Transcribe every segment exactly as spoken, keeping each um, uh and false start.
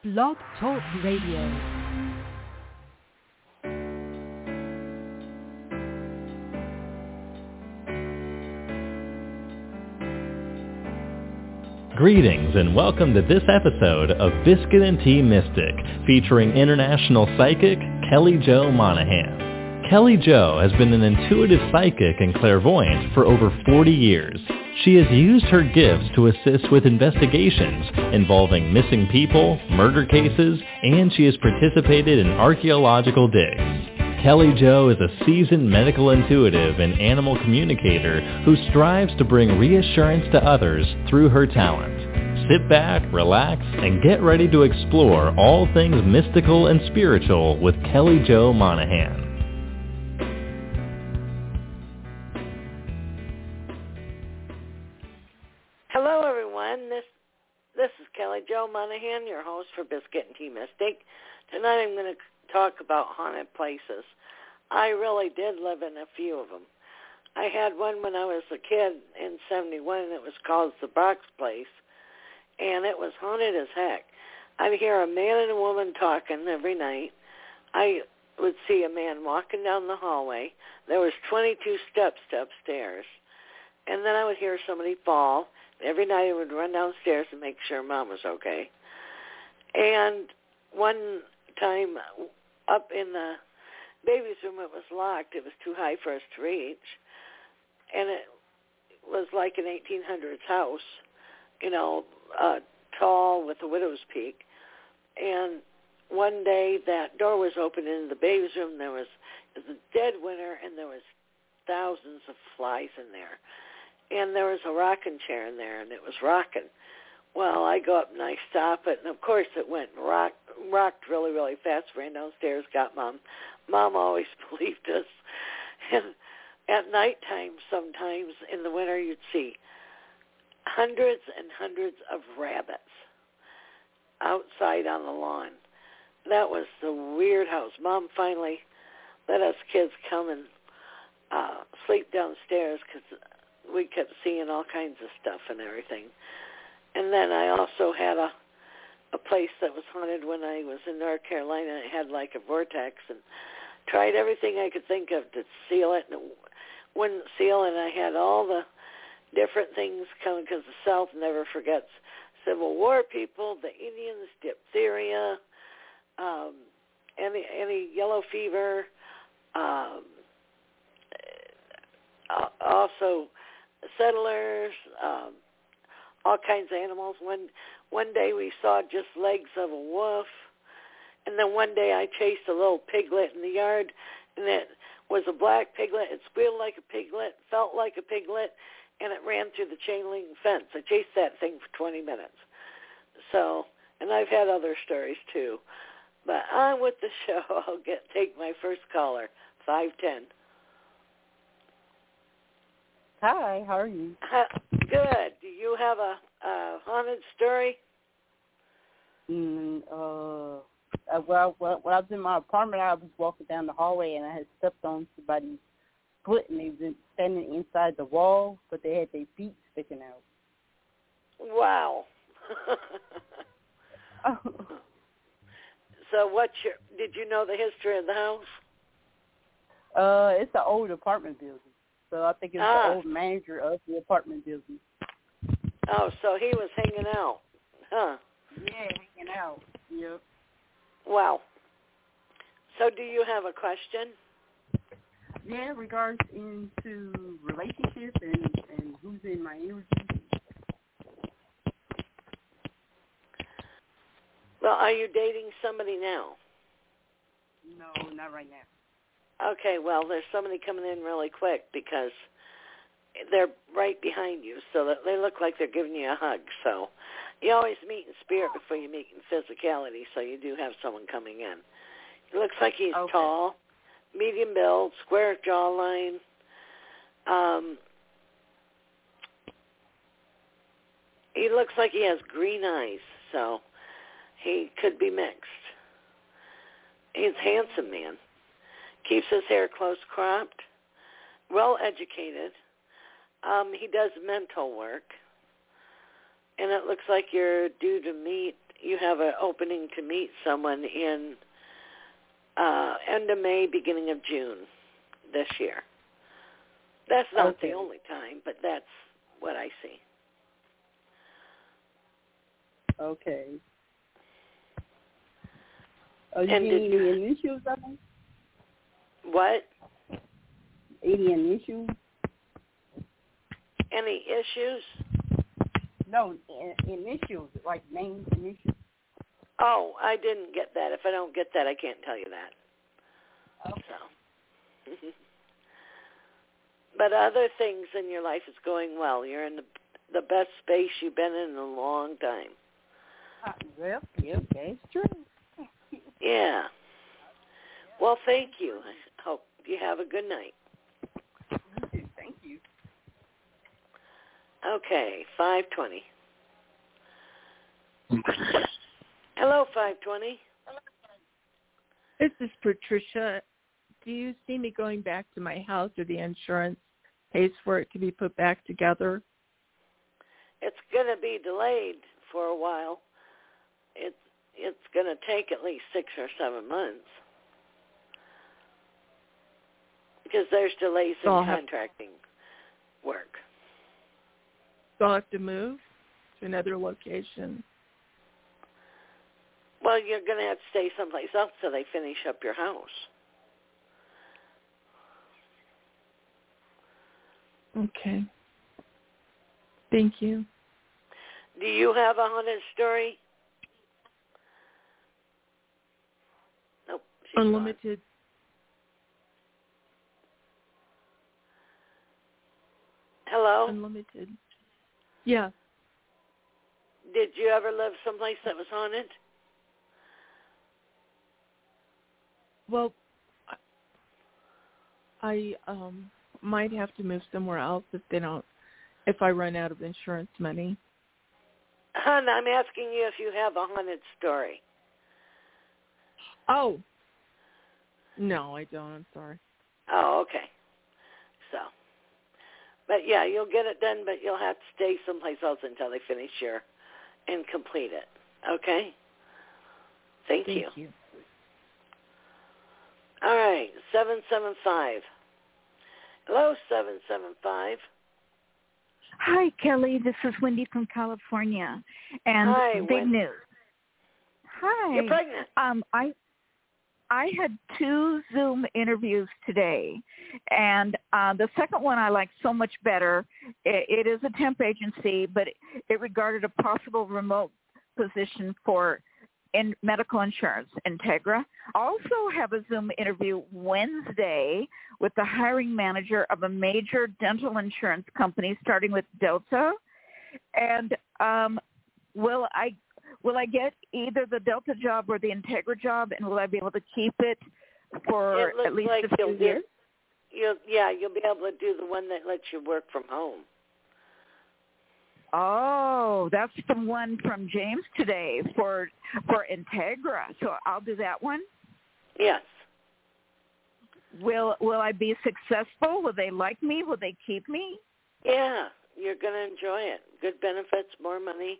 Blog Talk Radio. Greetings and welcome to this episode of Biscuit and Tea Mystic, featuring international psychic Kelly Jo Monahan. Kelly Jo has been an intuitive psychic and clairvoyant for over forty years. She has used her gifts to assist with investigations involving missing people, murder cases, and she has participated in archaeological digs. Kelly Jo is a seasoned medical intuitive and animal communicator who strives to bring reassurance to others through her talent. Sit back, relax, and get ready to explore all things mystical and spiritual with Kelly Jo Monahan. Hello, everyone. This this is Kelly Jo Monahan, your host for Biscuit and Tea Mystic. Tonight I'm going to talk about haunted places. I really did live in a few of them. I had one when I was a kid in seventy-one, and it was called the Box Place, and it was haunted as heck. I'd hear a man and a woman talking every night. I would see a man walking down the hallway. There was twenty-two steps to upstairs, and then I would hear somebody fall. Every night I would run downstairs and make sure Mom was okay. And one time up in the baby's room, it was locked. It was too high for us to reach. And it was like an eighteen hundreds house, you know, uh, tall with a widow's peak. And one day that door was open in the baby's room. There was, it was a dead winter, and there was thousands of flies in there. And there was a rocking chair in there, and it was rocking. Well, I go up and I stop it, and of course it went rock, rocked really, really fast. Ran downstairs, got Mom. Mom always believed us. And at nighttime, sometimes in the winter, you'd see hundreds and hundreds of rabbits outside on the lawn. That was the weird house. Mom finally let us kids come and uh, sleep downstairs because we kept seeing all kinds of stuff and everything. And then I also had a a place that was haunted when I was in North Carolina. It had like a vortex, and tried everything I could think of to seal it, and it wouldn't seal. And I had all the different things coming because the South never forgets Civil War people, the Indians, diphtheria, um, any any yellow fever, um, also settlers, um, all kinds of animals. One one day we saw just legs of a wolf, and then one day I chased a little piglet in the yard, and it was a black piglet. It squealed like a piglet, felt like a piglet, and it ran through the chain link fence. I chased that thing for twenty minutes. So, and I've had other stories too. But on with the show. I'll get take my first caller, five ten. Hi, how are you? Uh, good. Do you have a, a haunted story? Mm, uh, uh, well, well, when I was in my apartment, I was walking down the hallway, and I had stepped on somebody's foot, and they were standing inside the wall, but they had their feet sticking out. Wow. So what's your, did you know the history of the house? Uh, it's an old apartment building. So I think it's ah. the old manager of the apartment building. Oh, so he was hanging out, huh? Yeah, hanging out. Yep. Wow. So do you have a question? Yeah, regards into relationships and, and who's in my energy. Well, are you dating somebody now? No, not right now. Okay, well, there's somebody coming in really quick because they're right behind you, so that they look like they're giving you a hug. So you always meet in spirit before you meet in physicality, so you do have someone coming in. It looks like he's okay. tall, medium build, square jawline. Um, he looks like he has green eyes, so he could be mixed. He's a handsome man. Keeps his hair close cropped, well educated. Um, he does mental work, and it looks like you're due to meet you have an opening to meet someone in uh, end of May, beginning of June this year. That's not Okay. the only time, but that's what I see. Okay. Are you And getting did you- any initials of them? What? Any initials? Any issues? No, in, initials, like names, initials. Oh, I didn't get that. If I don't get that, I can't tell you that. Okay. So. But other things in your life is going well. You're in the, the best space you've been in, in a long time. Uh, well, yeah, that's true. Yeah. Well, thank you. I hope you have a good night. Thank you. Okay, five twenty. Hello, five twenty. This is Patricia. Do you see me going back to my house, or the insurance pays for it to be put back together? It's going to be delayed for a while. It's it's going to take at least six or seven months because there's delays in So I'll have- contracting work. So I'll have to move to another location. Well, you're going to have to stay someplace else till they finish up your house. Okay. Thank you. Do you have a haunted story? Nope. she's gone. Unlimited. Hello? Unlimited. Yeah. Did you ever live someplace that was haunted? Well, I um might have to move somewhere else if they don't, if I run out of insurance money. Hon, I'm asking you if you have a haunted story. Oh. No, I don't. I'm sorry. Oh, okay. So, but yeah, you'll get it done, but you'll have to stay someplace else until they finish your and complete it. Okay? Thank, Thank you. you. All right, seven seven five. Hello, seven seven five. Hi, Kelly. This is Wendy from California, and Hi, big Wendy. news. Hi. You're pregnant. Um, I I had two Zoom interviews today, and uh, the second one I like so much better. It, it is a temp agency, but it, it regarded a possible remote position for in medical insurance, Integra. Also have a Zoom interview Wednesday with the hiring manager of a major dental insurance company starting with Delta. And um, will I will I get either the Delta job or the Integra job, and will I be able to keep it for It looks at least like a few you'll years? do, you'll, yeah, you'll be able to do the one that lets you work from home. Oh, that's the one from James today for for Integra. So I'll do that one. Yes. Will Will I be successful? Will they like me? Will they keep me? Yeah, you're going to enjoy it. Good benefits, more money.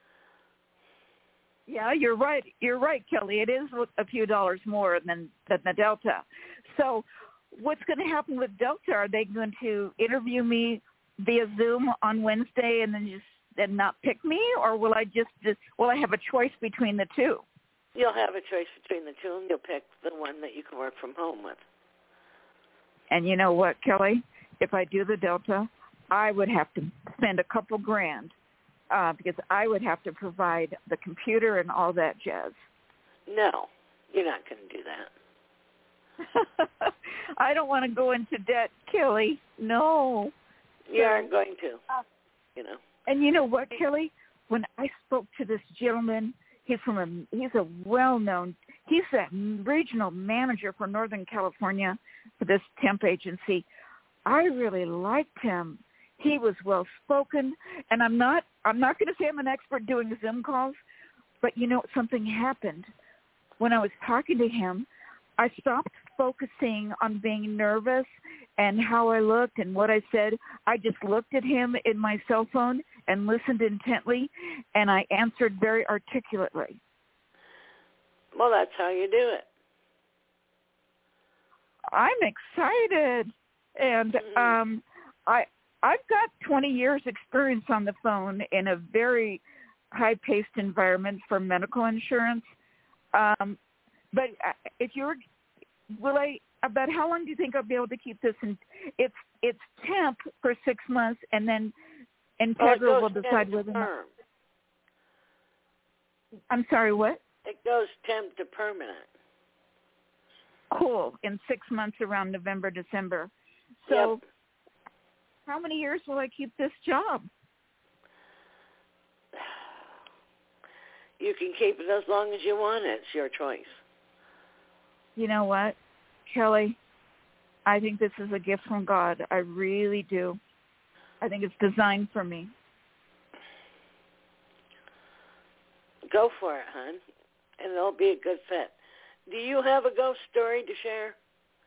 Yeah, you're right. You're right, Kelly. It is a few dollars more than than the Delta. So, what's going to happen with Delta? Are they going to interview me via Zoom on Wednesday and then just and not pick me, or will I just, just will I have a choice between the two? You'll have a choice between the two, and you'll pick the one that you can work from home with. And you know what, Kelly? If I do the Delta, I would have to spend a couple grand uh, because I would have to provide the computer and all that jazz. No, you're not going to do that. I don't want to go into debt, Kelly. No. You So, aren't going to, you know. And you know what, Kelly? When I spoke to this gentleman, he's from a he's a well-known, he's a regional manager for Northern California for this temp agency. I really liked him. He was well-spoken, and I'm not I'm not going to say I'm an expert doing Zoom calls, but you know, something happened. When I was talking to him, I stopped focusing on being nervous and how I looked and what I said. I just looked at him in my cell phone and listened intently, and I answered very articulately. Well, that's how you do it. I'm excited, and Mm-hmm. um, I I've got twenty years experience on the phone in a very high-paced environment for medical insurance. Um, but if you're, will I? About how long do you think I'll be able to keep this? In, it's it's temp for six months, and then Integra oh, will decide whether. Term. I'm sorry, what? It goes temp to permanent. Cool. In six months, around November, December. So, yep. How many years will I keep this job? You can keep it as long as you want. It's your choice. You know what, Kelly? I think this is a gift from God. I really do. I think it's designed for me. Go for it, hon, and it'll be a good fit. Do you have a ghost story to share?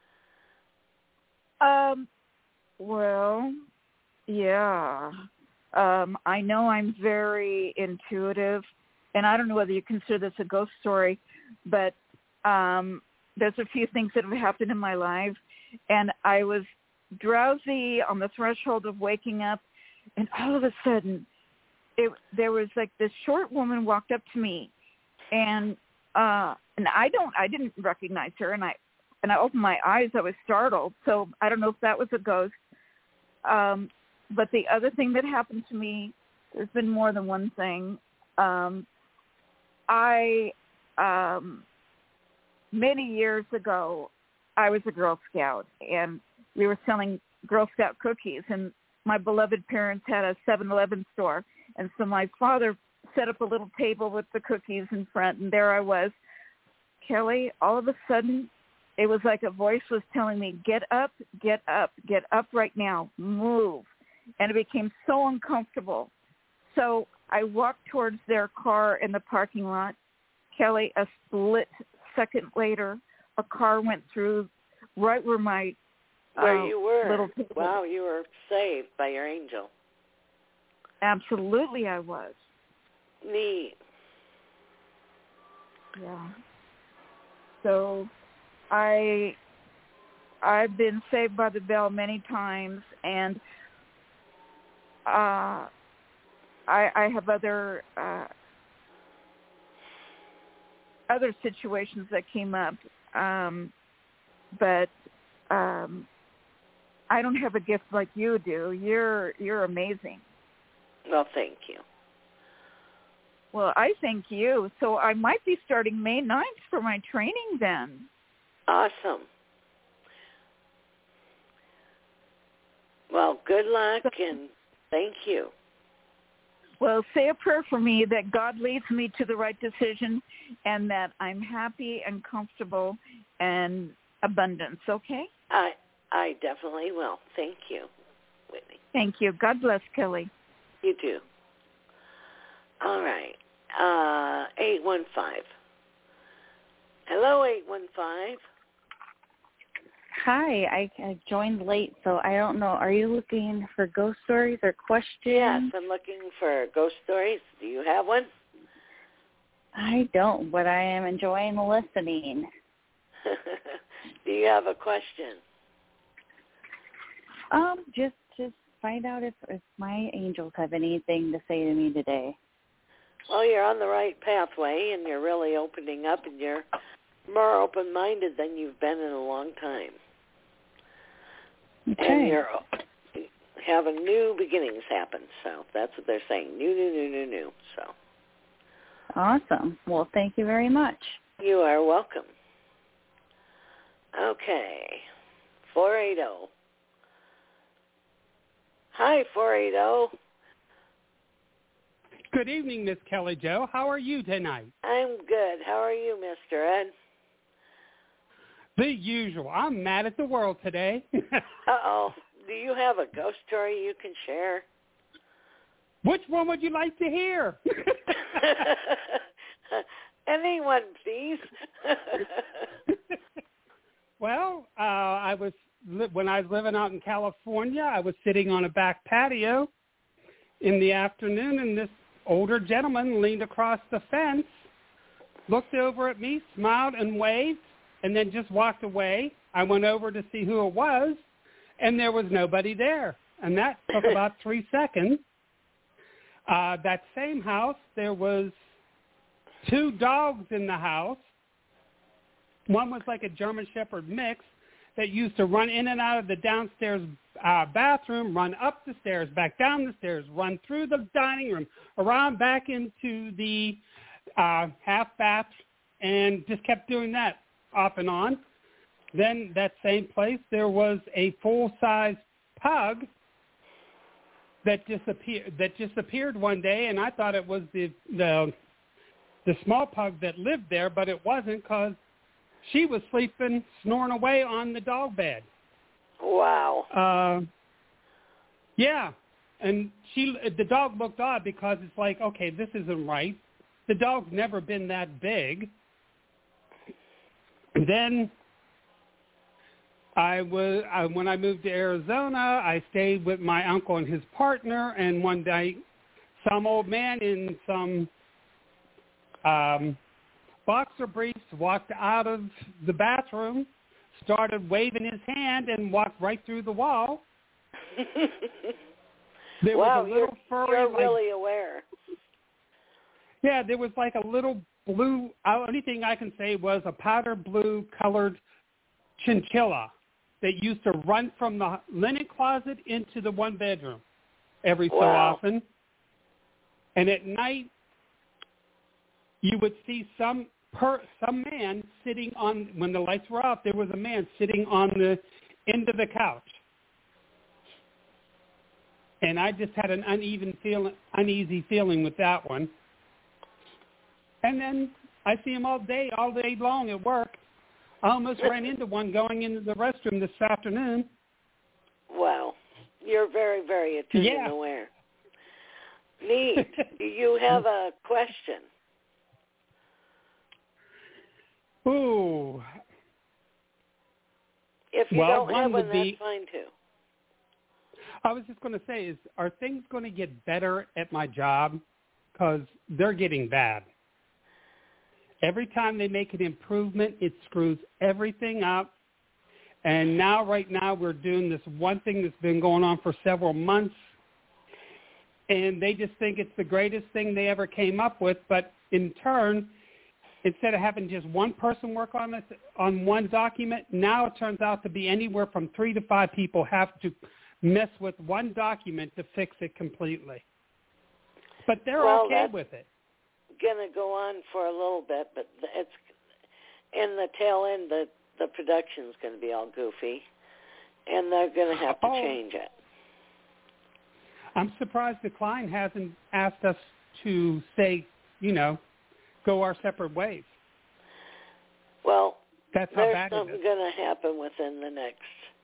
Um, well, yeah. Um, I know I'm very intuitive, and I don't know whether you consider this a ghost story, but um, there's a few things that have happened in my life, and I was drowsy on the threshold of waking up, and all of a sudden, it, there was like this short woman walked up to me, and uh, and I don't, I didn't recognize her, and I and I opened my eyes. I was startled, so I don't know if that was a ghost. Um, but the other thing that happened to me, there's been more than one thing. Um, I um, many years ago, I was a Girl Scout, and we were selling Girl Scout cookies, and my beloved parents had a seven eleven store. And so my father set up a little table with the cookies in front, and there I was. Kelly, all of a sudden, it was like a voice was telling me, get up, get up, get up right now, move. And it became so uncomfortable. So I walked towards their car in the parking lot. Kelly, a split second later, a car went through right where my Where uh, you were. little table. Wow, you were saved by your angel. Absolutely, I was. Neat. Yeah. So, I I've been saved by the bell many times, and uh, I I have other uh, other situations that came up, um, but um, I don't have a gift like you do. You're you're amazing. Well, thank you. Well, I thank you. So I might be starting May ninth for my training then. Awesome. Well, good luck and thank you. Well, say a prayer for me that God leads me to the right decision and that I'm happy and comfortable and abundance, okay? I I definitely will. Thank you, Whitney. Thank you. God bless, Kelly. You too. All right. Uh, eight one five. Hello, eight one five. Hi, I, I joined late, so I don't know. Are you looking for ghost stories or questions? Yes, I'm looking for ghost stories. Do you have one? I don't, but I am enjoying listening. Do you have a question? Um, just just find out if, if my angels have anything to say to me today. Well, you're on the right pathway, and you're really opening up, and you're more open-minded than you've been in a long time. Okay. And you're having new beginnings happen, so that's what they're saying. New, new, new, new, new. So. Awesome. Well, thank you very much. You are welcome. Okay. four eighty. Hi, four eighty. Good evening, Miss Kelly Jo. How are you tonight? I'm good. How are you, Mister Ed? The usual. I'm mad at the world today. Uh-oh. Do you have a ghost story you can share? Which one would you like to hear? Anyone, please. Well, uh, I was when I was living out in California, I was sitting on a back patio in the afternoon, and this older gentleman leaned across the fence looked over at me, smiled and waved, and then just walked away. I went over to see who it was, and there was nobody there. And that took about three seconds. Uh, that same house, there was two dogs in the house. One was like a German Shepherd mix that used to run in and out of the downstairs uh, bathroom, run up the stairs, back down the stairs, run through the dining room, around back into the uh, half bath, and just kept doing that off and on. Then that same place, there was a full-size pug that disappeared. That just appeared one day, and I thought it was the the the small pug that lived there, but it wasn't, because she was sleeping, snoring away on the dog bed. Wow. Uh, yeah, and she the dog looked odd, because it's like, okay, this isn't right. The dog's never been that big. And then I was I, when I moved to Arizona, I stayed with my uncle and his partner, and one day some old man in some um, boxer briefs walked out of the bathroom, started waving his hand, and walked right through the wall. There wow, was a little you're, furry, you're like, really aware. Yeah, there was like a little blue, uh, only thing I can say was a powder blue colored chinchilla that used to run from the linen closet into the one bedroom every so wow. often. And at night, you would see some per, some man sitting on, when the lights were off, there was a man sitting on the end of the couch. And I just had an uneven feeling, uneasy feeling with that one. And then I see him all day, all day long at work. I almost ran into one going into the restroom this afternoon. Wow. You're very, very attuned yeah. and aware. Neat. Do you have a question? Ooh. If you well, don't have one, would be, that's fine too. I was just going to say, is are things going to get better at my job? Because they're getting bad. Every time they make an improvement, it screws everything up. And now, right now, we're doing this one thing that's been going on for several months. And they just think it's the greatest thing they ever came up with. But in turn, instead of having just one person work on it, on one document, now it turns out to be anywhere from three to five people have to mess with one document to fix it completely. But they're well, okay with it. Going to go on for a little bit, but it's in the tail end. The the production's going to be all goofy, and they're going to have to oh, change it. I'm surprised the client hasn't asked us to say, you know, go our separate ways. Well, that's how there's bad something it is. going to happen within the next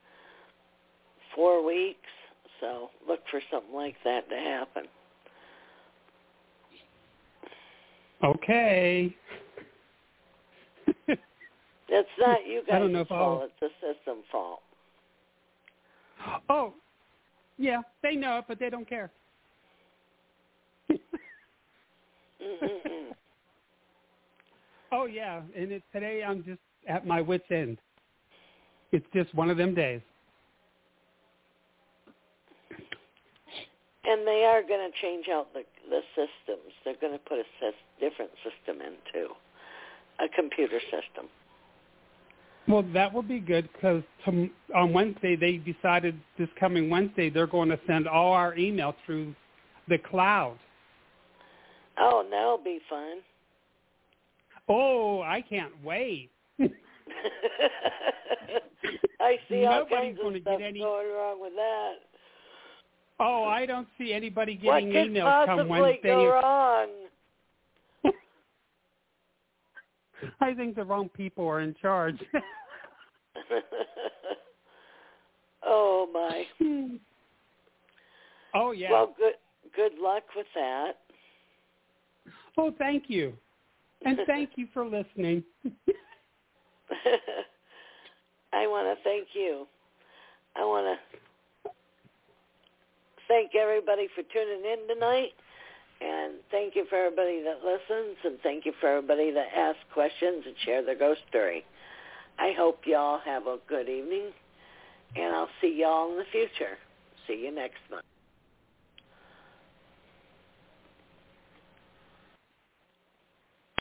four weeks, so look for something like that to happen. Okay. It's not you I don't know guys' if fault. I'll... It's the system fault. Oh, yeah, they know it, but they don't care. Oh, yeah, and it, today I'm just at my wit's end. It's just one of them days. And they are going to change out the the systems. They're going to put a ses- different system in, too, a computer system. Well, that will be good because on Wednesday they decided this coming Wednesday they're going to send all our email through the cloud. Oh, that'll be fun. Oh, I can't wait. I see all Nobody's kinds going of to stuff get any... going wrong with that. Oh, I don't see anybody What getting could emails come possibly Wednesday. go wrong? I think the wrong people are in charge. Oh, my. Oh, yeah. Well, good good luck with that. Oh, thank you. And thank you for listening. I want to thank you. I want to thank everybody for tuning in tonight. And thank you for everybody that listens, and thank you for everybody that asks questions and share their ghost story. I hope y'all have a good evening, and I'll see y'all in the future. See you next month.